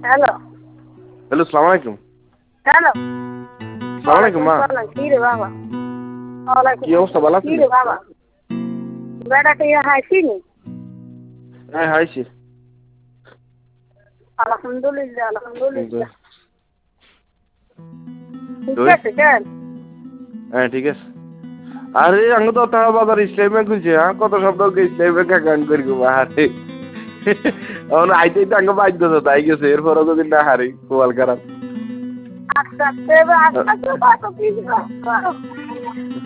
Hello hello, সালাম আলাইকুম। Hello সালাম আলাইকুম মা। কি রে বাবা ওয়ালাইকুম কি অবস্থা, ভালো আছেন? কি রে বাবা বেড়াতে হাসিনি হ্যাঁ, হাইছি। আলহামদুলিল্লাহ আলহামদুলিল্লাহ ঠিক তুই? আছে কেন হ্যাঁ, ঠিক আছে। আরে আঙ্গ তো তারা বাজার ইসলামে খুঁজছে, হ্যাঁ কত শব্দ ইসলামে কাকান করি গো আরে এখন আইতেই তো আঙ্গ বাধ্য তো তাই গেছে, এরপরও যদি না হারি কোয়াল খারাপ। আস্তে আস্তে আস্তে আস্তে